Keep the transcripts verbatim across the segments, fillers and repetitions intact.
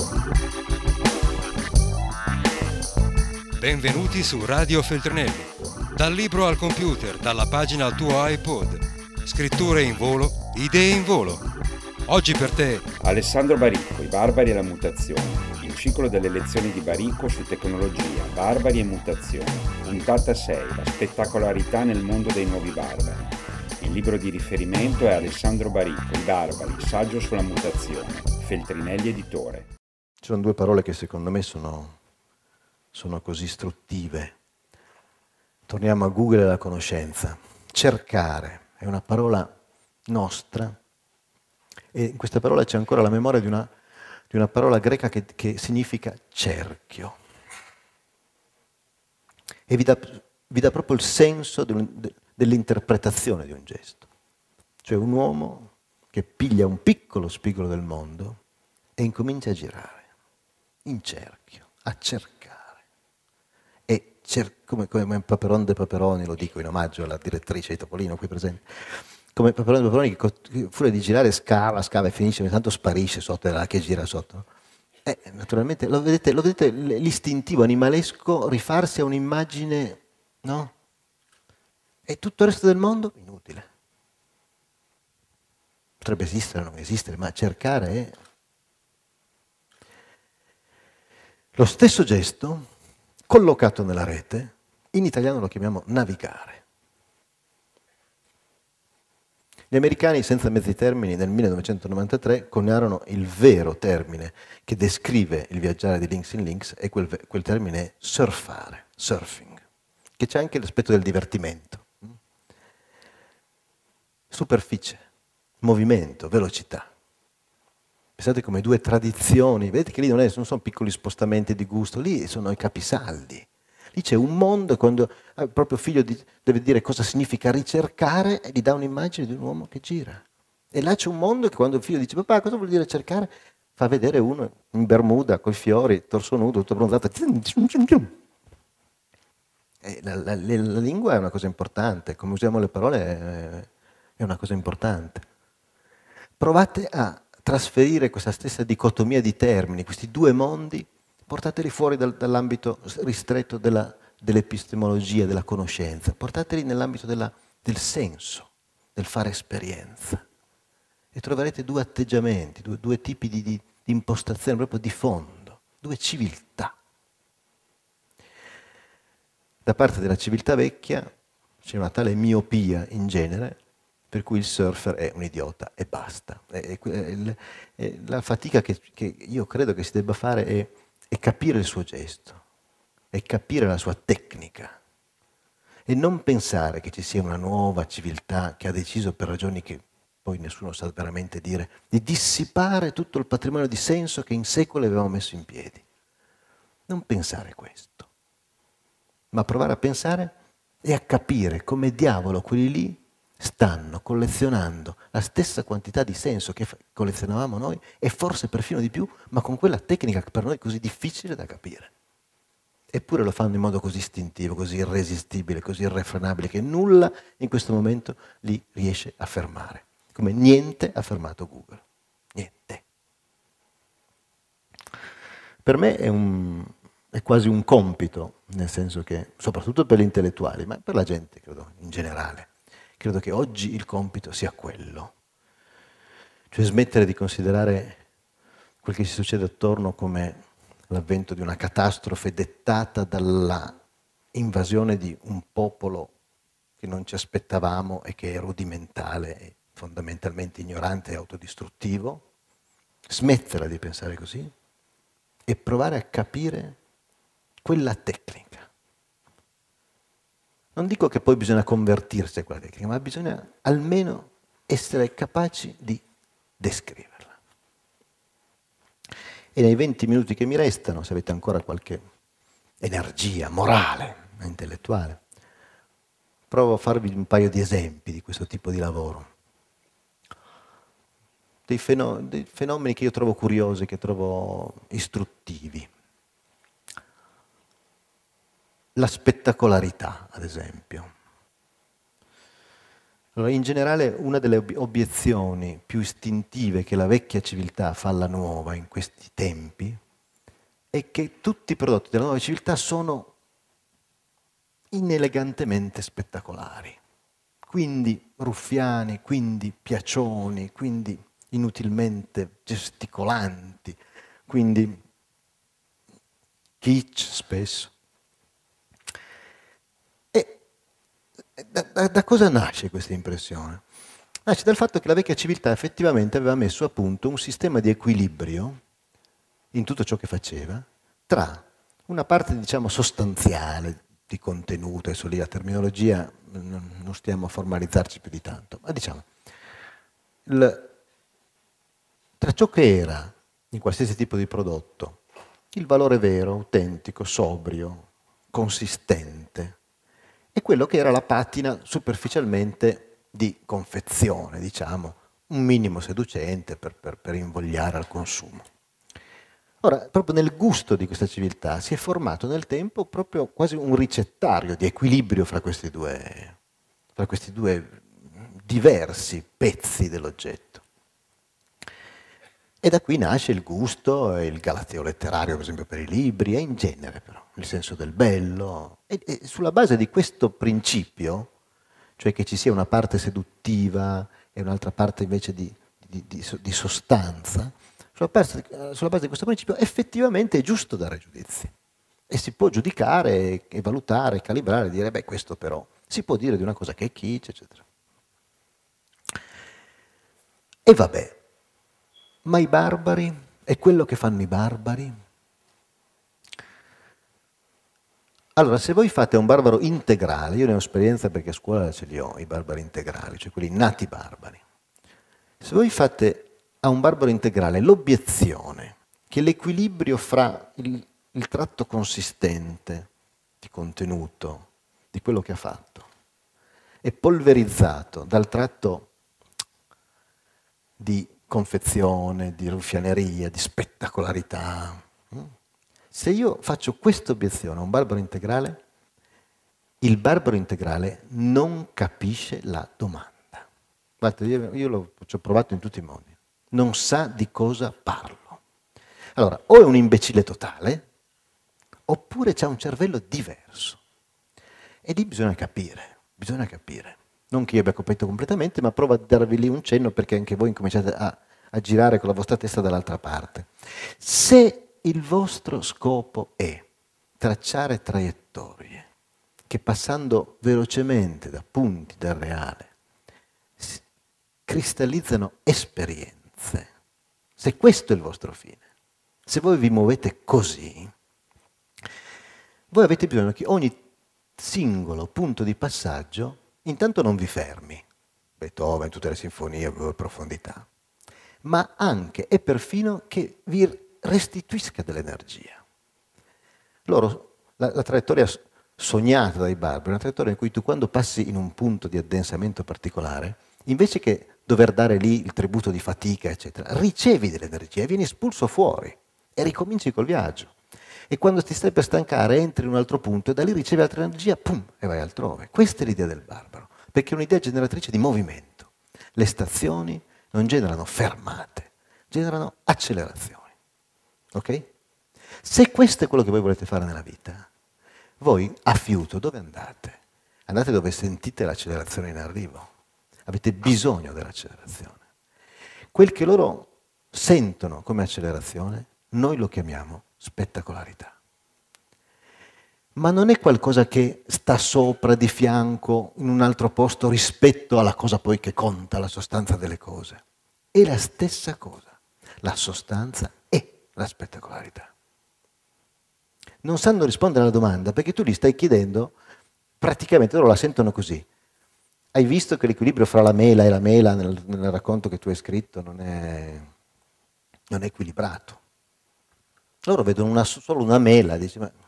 Benvenuti su Radio Feltrinelli. Dal libro al computer, dalla pagina al tuo iPod. Scritture in volo, idee in volo. Oggi per te Alessandro Baricco, i barbari e la mutazione. Il ciclo delle lezioni di Baricco su tecnologia, barbari e mutazione. Puntata sei, la spettacolarità nel mondo dei nuovi barbari. Il libro di riferimento è Alessandro Baricco, i barbari, saggio sulla mutazione. Feltrinelli editore. Ci sono due parole che secondo me sono, sono così istruttive. Torniamo a Google e alla conoscenza. Cercare è una parola nostra e in questa parola c'è ancora la memoria di una, di una parola greca che, che significa cerchio. E vi dà, vi dà proprio il senso dell'interpretazione di un gesto. Cioè un uomo che piglia un piccolo spigolo del mondo e incomincia a girare in cerchio, a cercare. E cer- come, come Paperon de Paperoni, lo dico in omaggio alla direttrice di Topolino qui presente, come Paperon de Paperoni che fuori di girare scava, scava e finisce, ogni tanto sparisce sotto, è là che gira sotto. E naturalmente lo vedete, lo vedete l'istintivo animalesco rifarsi a un'immagine, no? E tutto il resto del mondo inutile. Potrebbe esistere o non esistere, ma cercare è... Lo stesso gesto, collocato nella rete, in italiano lo chiamiamo navigare. Gli americani, senza mezzi termini, nel millenovecentonovantatré coniarono il vero termine che descrive il viaggiare di links in links, e quel, quel termine è surfare, surfing, che c'è anche l'aspetto del divertimento. Superficie, movimento, velocità. Pensate come due tradizioni, vedete che lì non, è, non sono piccoli spostamenti di gusto, lì sono i capisaldi. Lì c'è un mondo, quando il proprio figlio di, deve dire cosa significa ricercare, e gli dà un'immagine di un uomo che gira. E là c'è un mondo che quando il figlio dice papà cosa vuol dire cercare, fa vedere uno in bermuda, coi fiori, torso nudo, tutto bronzato. E la, la, la lingua è una cosa importante, come usiamo le parole è, è una cosa importante. Provate a trasferire questa stessa dicotomia di termini, questi due mondi, portateli fuori dal, dall'ambito ristretto della, dell'epistemologia, della conoscenza, portateli nell'ambito della, del senso, del fare esperienza. E troverete due atteggiamenti, due, due tipi di, di, di impostazione proprio di fondo, due civiltà. Da parte della civiltà vecchia c'è una tale miopia in genere, per cui il surfer è un idiota e basta. E, e, e, la fatica che, che io credo che si debba fare è, è capire il suo gesto, è capire la sua tecnica e non pensare che ci sia una nuova civiltà che ha deciso, per ragioni che poi nessuno sa veramente dire, di dissipare tutto il patrimonio di senso che in secoli avevamo messo in piedi. Non pensare questo, ma provare a pensare e a capire come diavolo quelli lì stanno collezionando la stessa quantità di senso che collezionavamo noi e forse perfino di più, ma con quella tecnica che per noi è così difficile da capire. Eppure lo fanno in modo così istintivo, così irresistibile, così irrefrenabile che nulla in questo momento li riesce a fermare. Come niente ha fermato Google. Niente. Per me è, un, è quasi un compito, nel senso che, soprattutto per gli intellettuali, ma per la gente, credo, in generale, credo che oggi il compito sia quello, cioè smettere di considerare quel che ci succede attorno come l'avvento di una catastrofe dettata dalla invasione di un popolo che non ci aspettavamo e che è rudimentale e fondamentalmente ignorante e autodistruttivo, smetterla di pensare così e provare a capire quella tecnica. Non dico che poi bisogna convertirsi a quella tecnica, ma bisogna almeno essere capaci di descriverla. E nei venti minuti che mi restano, se avete ancora qualche energia morale, intellettuale, provo a farvi un paio di esempi di questo tipo di lavoro. Dei, feno- dei fenomeni che io trovo curiosi, che trovo istruttivi. La spettacolarità, ad esempio. Allora, in generale, una delle ob- obiezioni più istintive che la vecchia civiltà fa alla nuova in questi tempi è che tutti i prodotti della nuova civiltà sono inelegantemente spettacolari, quindi ruffiani, quindi piacioni, quindi inutilmente gesticolanti, quindi kitsch spesso. E da, da, da cosa nasce questa impressione? Nasce dal fatto che la vecchia civiltà effettivamente aveva messo a punto un sistema di equilibrio in tutto ciò che faceva, tra una parte, diciamo, sostanziale di contenuto, adesso lì la terminologia non stiamo a formalizzarci più di tanto, ma diciamo, il, tra ciò che era in qualsiasi tipo di prodotto, il valore vero, autentico, sobrio, consistente, e quello che era la patina superficialmente di confezione, diciamo, un minimo seducente per, per, per invogliare al consumo. Ora, proprio nel gusto di questa civiltà si è formato nel tempo proprio quasi un ricettario di equilibrio fra questi due, fra questi due diversi pezzi dell'oggetto. E da qui nasce il gusto e il galateo letterario, per esempio, per i libri, e in genere però, il senso del bello. E, e sulla base di questo principio, cioè che ci sia una parte seduttiva e un'altra parte invece di, di, di, di sostanza, sulla base, sulla base di questo principio effettivamente è giusto dare giudizi. E si può giudicare e valutare, calibrare, e dire, beh, questo però si può dire di una cosa che è kitsch, eccetera. E vabbè, ma i barbari? È quello che fanno i barbari? Allora, se voi fate un barbaro integrale, io ne ho esperienza perché a scuola ce li ho, i barbari integrali, cioè quelli nati barbari. Se voi fate a un barbaro integrale l'obiezione che l'equilibrio fra il, il tratto consistente di contenuto, di quello che ha fatto, è polverizzato dal tratto di confezione, di ruffianeria, di spettacolarità. Se io faccio questa obiezione a un barbaro integrale, il barbaro integrale non capisce la domanda. Guardate, io, io l'ho, ci ho provato in tutti i modi. Non sa di cosa parlo. Allora, o è un imbecille totale, oppure c'ha un cervello diverso. E lì bisogna capire, bisogna capire. Non che io abbia capito completamente, ma provo a darvi lì un cenno perché anche voi incominciate a, a girare con la vostra testa dall'altra parte. Se il vostro scopo è tracciare traiettorie che passando velocemente da punti del reale cristallizzano esperienze, se questo è il vostro fine, se voi vi muovete così, voi avete bisogno che ogni singolo punto di passaggio intanto non vi fermi, Beethoven, tutte le sinfonie, profondità, ma anche e perfino che vi restituisca dell'energia. Loro, la, la traiettoria sognata dai barbari è una traiettoria in cui tu quando passi in un punto di addensamento particolare, invece che dover dare lì il tributo di fatica, eccetera, ricevi dell'energia, vieni espulso fuori e ricominci col viaggio. E quando ti stai per stancare entri in un altro punto e da lì ricevi altra energia, pum, e vai altrove. Questa è l'idea del barbaro, perché è un'idea generatrice di movimento. Le stazioni non generano fermate, generano accelerazioni. Ok? Se questo è quello che voi volete fare nella vita, voi a fiuto dove andate? Andate dove sentite l'accelerazione in arrivo. Avete bisogno dell'accelerazione. Quel che loro sentono come accelerazione, noi lo chiamiamo spettacolarità. Ma non è qualcosa che sta sopra, di fianco, in un altro posto rispetto alla cosa poi che conta, la sostanza delle cose. È la stessa cosa. La sostanza è la spettacolarità. Non sanno rispondere alla domanda perché tu gli stai chiedendo, praticamente loro la sentono così. Hai visto che l'equilibrio fra la mela e la mela nel, nel racconto che tu hai scritto non è, non è equilibrato. Loro vedono una, solo una mela, dici, ma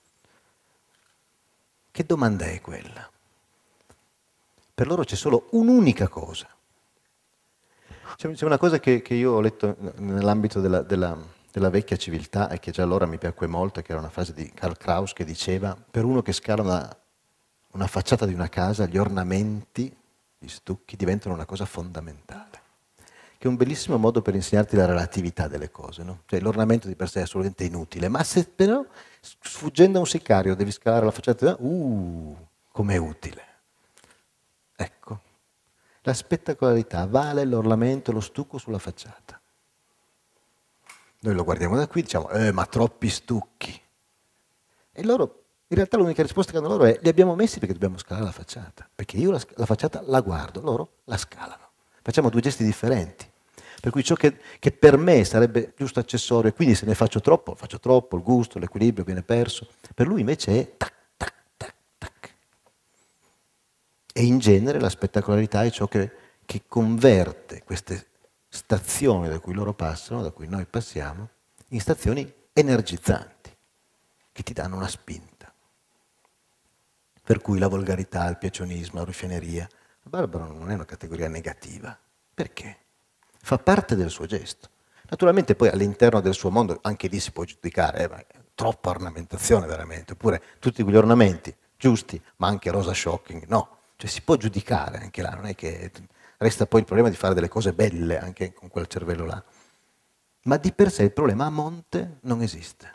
che domanda è quella? Per loro c'è solo un'unica cosa. C'è, c'è una cosa che, che io ho letto nell'ambito della, della, della vecchia civiltà e che già allora mi piacque molto, che era una frase di Karl Kraus che diceva: per uno che scala una una facciata di una casa, gli ornamenti, gli stucchi diventano una cosa fondamentale. che è un bellissimo modo per insegnarti la relatività delle cose, no? Cioè l'ornamento di per sé è assolutamente inutile, ma se però sfuggendo a un sicario devi scalare la facciata, uh, com'è utile. Ecco, la spettacolarità vale l'ornamento, lo stucco sulla facciata. Noi lo guardiamo da qui, diciamo, eh, ma troppi stucchi. E loro, in realtà l'unica risposta che hanno loro è, li abbiamo messi perché dobbiamo scalare la facciata, perché io la, la facciata la guardo, loro la scalano. Facciamo due gesti differenti. Per cui ciò che, che per me sarebbe giusto accessorio, e quindi se ne faccio troppo, faccio troppo, il gusto, l'equilibrio viene perso, per lui invece è tac, tac, tac, tac. E in genere la spettacolarità è ciò che, che converte queste stazioni da cui loro passano, da cui noi passiamo, in stazioni energizzanti, che ti danno una spinta. Per cui la volgarità, il piacionismo, la ruffianeria, il barbaro non è una categoria negativa. Perché? Fa parte del suo gesto. Naturalmente poi all'interno del suo mondo anche lì si può giudicare, eh, ma troppa ornamentazione veramente, oppure tutti quegli ornamenti giusti, ma anche rosa shocking, no. Cioè si può giudicare anche là, non è che resta poi il problema di fare delle cose belle anche con quel cervello là. Ma di per sé il problema a monte non esiste.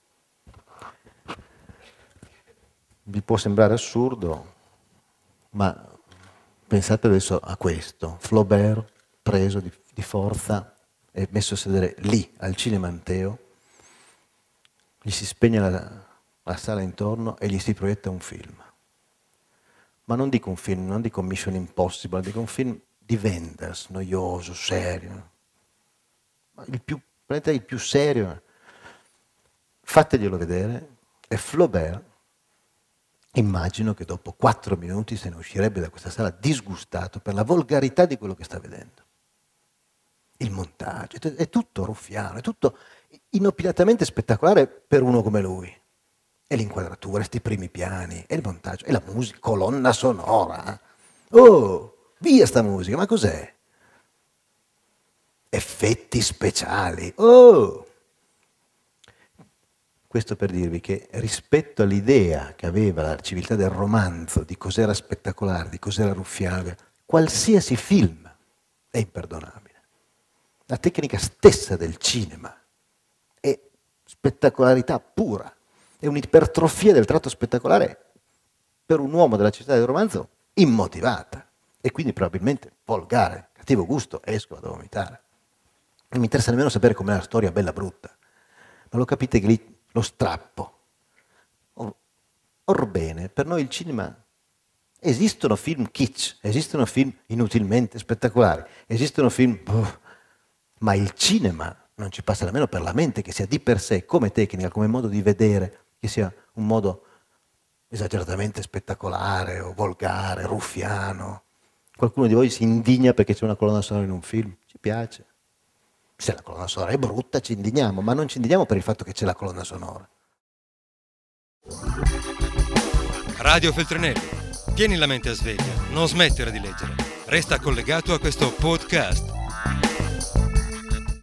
Vi può sembrare assurdo, ma pensate adesso a questo, Flaubert preso di, di forza e messo a sedere lì al Cinema Anteo, gli si spegne la, la sala intorno e gli si proietta un film. Ma non dico un film, non dico Mission Impossible, dico un film di Wenders, noioso, serio. Ma il più, prendete il più serio, fateglielo vedere, e Flaubert, immagino che dopo quattro minuti se ne uscirebbe da questa sala disgustato per la volgarità di quello che sta vedendo. Il montaggio, è tutto ruffiano, è tutto inopinatamente spettacolare per uno come lui. E l'inquadratura, questi primi piani, e il montaggio, e la musica, colonna sonora. Oh, via sta musica, ma cos'è? Effetti speciali, oh! Questo per dirvi che rispetto all'idea che aveva la civiltà del romanzo di cos'era spettacolare, di cos'era ruffiano, qualsiasi film è imperdonabile. La tecnica stessa del cinema è spettacolarità pura, è un'ipertrofia del tratto spettacolare per un uomo della civiltà del romanzo immotivata e quindi probabilmente volgare, cattivo gusto, esco vado a vomitare. Non mi interessa nemmeno sapere com'è la storia bella brutta, ma lo capite che lì lo strappo. Or, orbene, per noi il cinema, esistono film kitsch, esistono film inutilmente spettacolari, esistono film, oh, ma il cinema non ci passa nemmeno per la mente che sia di per sé, come tecnica, come modo di vedere, che sia un modo esageratamente spettacolare o volgare, ruffiano. Qualcuno di voi si indigna perché c'è una colonna sonora in un film? Ci piace. Se la colonna sonora è brutta ci indigniamo, ma non ci indigniamo per il fatto che c'è la colonna sonora. Radio Feltrinelli, tieni la mente a sveglia, non smettere di leggere. Resta collegato a questo podcast.